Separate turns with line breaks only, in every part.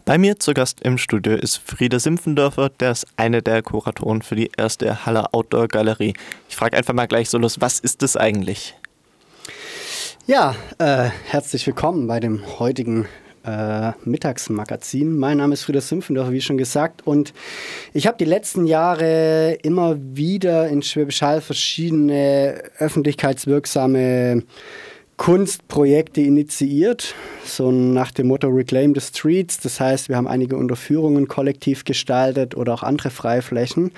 Bei mir zu Gast im Studio ist Frieder Simpfendörfer, der ist eine der Kuratoren für die erste Haller Outdoor Galerie. Ich frage einfach mal gleich so los, was ist das eigentlich?
Ja, herzlich willkommen bei dem heutigen Mittagsmagazin. Mein Name ist Frieder Simpfendörfer, wie schon gesagt, und ich habe die letzten Jahre immer wieder in Schwäbisch Hall verschiedene öffentlichkeitswirksame Kunstprojekte initiiert, so nach dem Motto Reclaim the Streets. Das heißt, wir haben einige Unterführungen kollektiv gestaltet oder auch andere Freiflächen.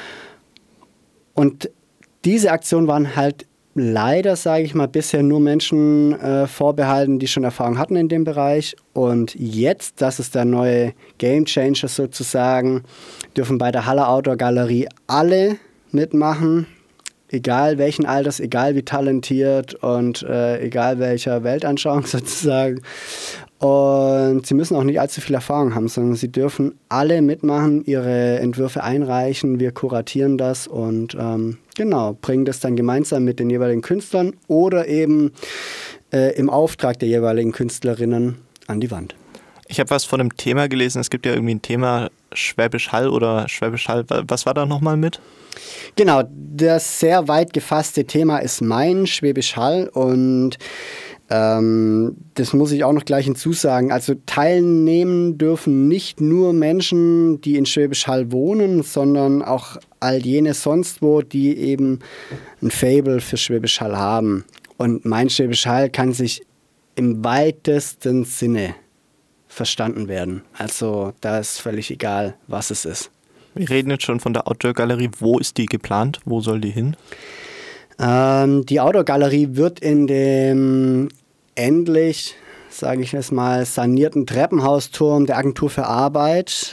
Und diese Aktionen waren halt leider, sage ich mal, bisher nur Menschen vorbehalten, die schon Erfahrung hatten in dem Bereich. Und jetzt, das ist der neue Gamechanger sozusagen, dürfen bei der Haller Outdoor Galerie alle mitmachen, egal welchen Alters, egal wie talentiert und egal welcher Weltanschauung sozusagen. Und sie müssen auch nicht allzu viel Erfahrung haben, sondern sie dürfen alle mitmachen, ihre Entwürfe einreichen. Wir kuratieren das und bringen das dann gemeinsam mit den jeweiligen Künstlern oder eben im Auftrag der jeweiligen Künstlerinnen an die Wand.
Ich habe was von einem Thema gelesen. Es gibt ja irgendwie ein Thema Schwäbisch Hall oder Schwäbisch Hall. Was war da nochmal mit?
Genau, das sehr weit gefasste Thema ist mein Schwäbisch Hall und das muss ich auch noch gleich hinzusagen. Also teilnehmen dürfen nicht nur Menschen, die in Schwäbisch Hall wohnen, sondern auch all jene sonst wo, die eben ein Faible für Schwäbisch Hall haben. Und mein Schwäbisch Hall kann sich im weitesten Sinne verstanden werden. Also da ist völlig egal, was es ist.
Wir reden jetzt schon von der Outdoor-Galerie. Wo ist die geplant? Wo soll die hin?
Die Outdoor-Galerie wird in dem endlich, sage ich es mal, sanierten Treppenhausturm der Agentur für Arbeit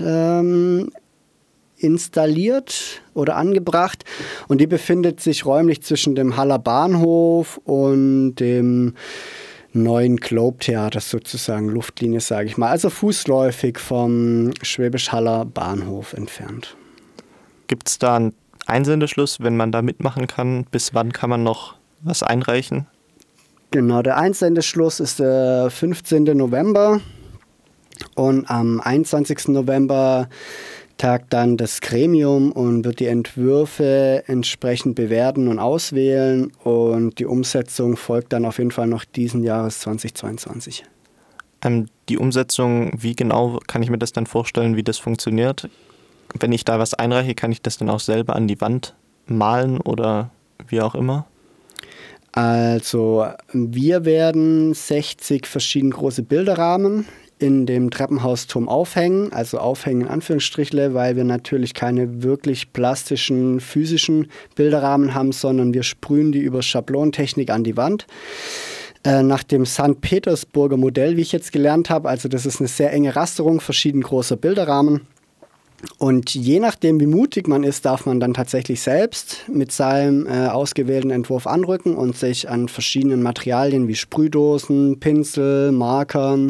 installiert oder angebracht. Und die befindet sich räumlich zwischen dem Haller Bahnhof und dem neuen Globe-Theater sozusagen, Luftlinie, sage ich mal. Also fußläufig vom Schwäbisch Haller Bahnhof entfernt.
Gibt es da einen Einsendeschluss, wenn man da mitmachen kann? Bis wann kann man noch was einreichen?
Genau, der Einsendeschluss ist der 15. November und am 21. November tagt dann das Gremium und wird die Entwürfe entsprechend bewerten und auswählen und die Umsetzung folgt dann auf jeden Fall noch diesen Jahres 2022.
Die Umsetzung, wie genau kann ich mir das dann vorstellen, wie das funktioniert? Wenn ich da was einreiche, kann ich das dann auch selber an die Wand malen oder wie auch immer?
Also wir werden 60 verschiedene große Bilderrahmen in dem Treppenhausturm aufhängen, also aufhängen in Anführungsstrichle, weil wir natürlich keine wirklich plastischen, physischen Bilderrahmen haben, sondern wir sprühen die über Schablontechnik an die Wand. Nach dem St. Petersburger Modell, wie ich jetzt gelernt habe, also das ist eine sehr enge Rasterung, verschieden großer Bilderrahmen. Und je nachdem, wie mutig man ist, darf man dann tatsächlich selbst mit seinem ausgewählten Entwurf anrücken und sich an verschiedenen Materialien wie Sprühdosen, Pinsel, Markern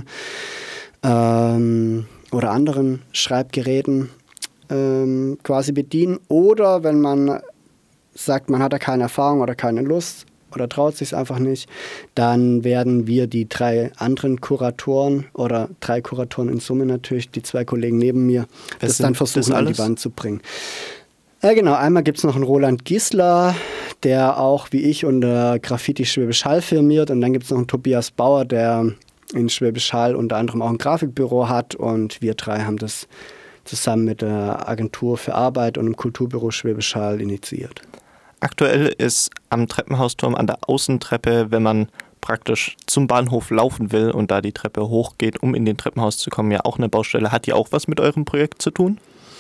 oder anderen Schreibgeräten quasi bedienen. Oder wenn man sagt, man hat da keine Erfahrung oder keine Lust oder traut sich es einfach nicht, dann werden wir die 3 anderen Kuratoren oder 3 Kuratoren in Summe natürlich, die 2 Kollegen neben mir, das dann versuchen an die Wand zu bringen. Genau, einmal gibt es noch einen Roland Gisler, der auch wie ich unter Graffiti Schwäbisch Hall firmiert, und dann gibt es noch einen Tobias Bauer, der in Schwäbisch Hall unter anderem auch ein Grafikbüro hat, und wir 3 haben das zusammen mit der Agentur für Arbeit und dem Kulturbüro Schwäbisch Hall initiiert.
Aktuell ist am Treppenhausturm an der Außentreppe, wenn man praktisch zum Bahnhof laufen will und da die Treppe hochgeht, um in den Treppenhaus zu kommen, ja auch eine Baustelle. Hat die auch was mit eurem Projekt zu tun?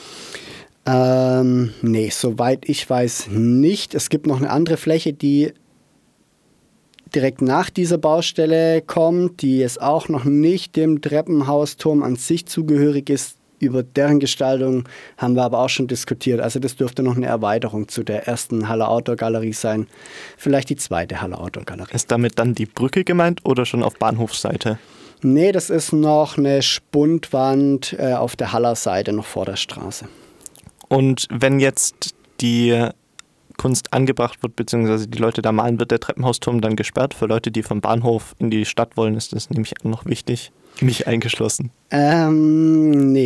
Nee, soweit ich weiß nicht. Es gibt noch eine andere Fläche, die direkt nach dieser Baustelle kommt, die jetzt auch noch nicht dem Treppenhausturm an sich zugehörig ist. Über deren Gestaltung haben wir aber auch schon diskutiert. Also das dürfte noch eine Erweiterung zu der ersten Haller Outdoor Galerie sein. Vielleicht die zweite Haller Outdoor Galerie.
Ist damit dann die Brücke gemeint oder schon auf Bahnhofsseite?
Nee, das ist noch eine Spundwand auf der Haller Seite, noch vor der Straße.
Und wenn jetzt die Kunst angebracht wird, beziehungsweise die Leute da malen, wird der Treppenhausturm dann gesperrt? Für Leute, die vom Bahnhof in die Stadt wollen, ist das nämlich noch wichtig. Mich eingeschlossen.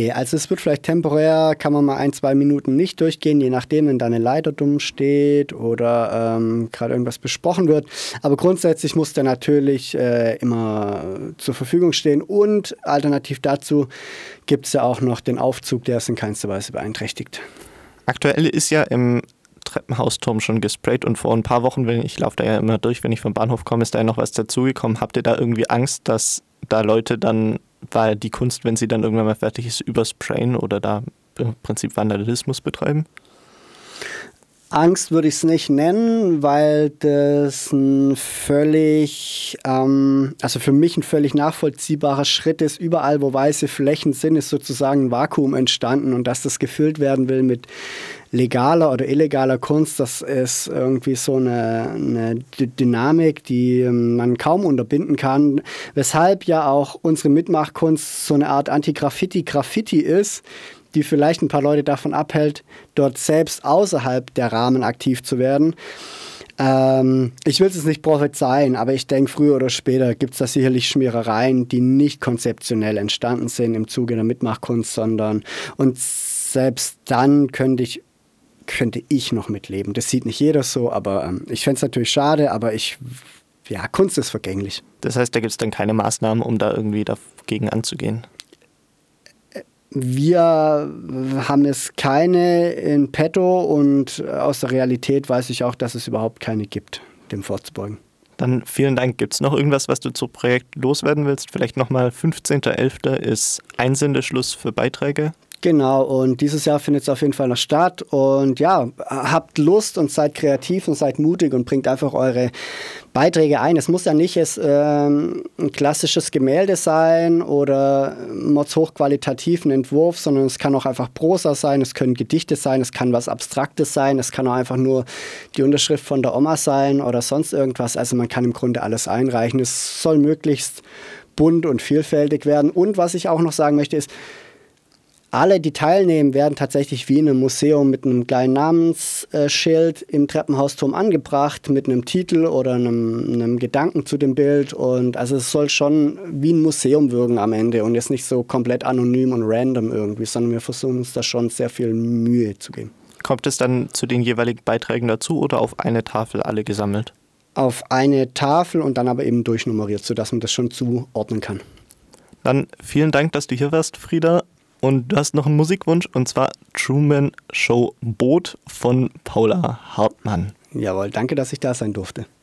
Nee, also es wird vielleicht temporär, kann man mal 1-2 Minuten nicht durchgehen, je nachdem, wenn da eine Leiter dumm steht oder gerade irgendwas besprochen wird. Aber grundsätzlich muss der natürlich immer zur Verfügung stehen und alternativ dazu gibt es ja auch noch den Aufzug, der es in keinster Weise beeinträchtigt.
Aktuell ist ja im Treppenhausturm schon gesprayt und vor ein paar Wochen, ich laufe da ja immer durch, wenn ich vom Bahnhof komme, ist da ja noch was dazugekommen. Habt ihr da irgendwie Angst, dass da Leute dann, weil die Kunst, wenn sie dann irgendwann mal fertig ist, übersprayen oder da im Prinzip Vandalismus betreiben?
Angst würde ich es nicht nennen, weil das ein völlig, also für mich ein völlig nachvollziehbarer Schritt ist. Überall, wo weiße Flächen sind, ist sozusagen ein Vakuum entstanden und dass das gefüllt werden will mit legaler oder illegaler Kunst, das ist irgendwie so eine Dynamik, die man kaum unterbinden kann. Weshalb ja auch unsere Mitmachkunst so eine Art Anti-Graffiti ist, die vielleicht ein paar Leute davon abhält, dort selbst außerhalb der Rahmen aktiv zu werden. Ich will es nicht prophezeien, aber ich denke, früher oder später gibt es da sicherlich Schmierereien, die nicht konzeptionell entstanden sind im Zuge der Mitmachkunst, sondern und selbst dann könnte ich noch mitleben. Das sieht nicht jeder so, aber ich fände es natürlich schade, aber Kunst ist vergänglich.
Das heißt, da gibt es dann keine Maßnahmen, um da irgendwie dagegen anzugehen?
Wir haben es keine in petto und aus der Realität weiß ich auch, dass es überhaupt keine gibt, dem vorzubeugen.
Dann vielen Dank. Gibt es noch irgendwas, was du zum Projekt loswerden willst? Vielleicht nochmal 15.11. ist Einsendeschluss für Beiträge.
Genau, und dieses Jahr findet es auf jeden Fall noch statt. Und ja, habt Lust und seid kreativ und seid mutig und bringt einfach eure Beiträge ein. Es muss ja nicht ein klassisches Gemälde sein oder hochqualitativen Entwurf, sondern es kann auch einfach Prosa sein, es können Gedichte sein, es kann was Abstraktes sein, es kann auch einfach nur die Unterschrift von der Oma sein oder sonst irgendwas. Also man kann im Grunde alles einreichen. Es soll möglichst bunt und vielfältig werden. Und was ich auch noch sagen möchte ist, alle, die teilnehmen, werden tatsächlich wie in einem Museum mit einem kleinen Namensschild im Treppenhausturm angebracht, mit einem Titel oder einem Gedanken zu dem Bild. Und also es soll schon wie ein Museum wirken am Ende und jetzt nicht so komplett anonym und random irgendwie, sondern wir versuchen uns da schon sehr viel Mühe zu geben.
Kommt es dann zu den jeweiligen Beiträgen dazu oder auf eine Tafel alle gesammelt?
Auf eine Tafel und dann aber eben durchnummeriert, sodass man das schon zuordnen kann.
Dann vielen Dank, dass du hier warst, Frieda. Und du hast noch einen Musikwunsch, und zwar Truman Show Boot von Paula Hartmann.
Jawohl, danke, dass ich da sein durfte.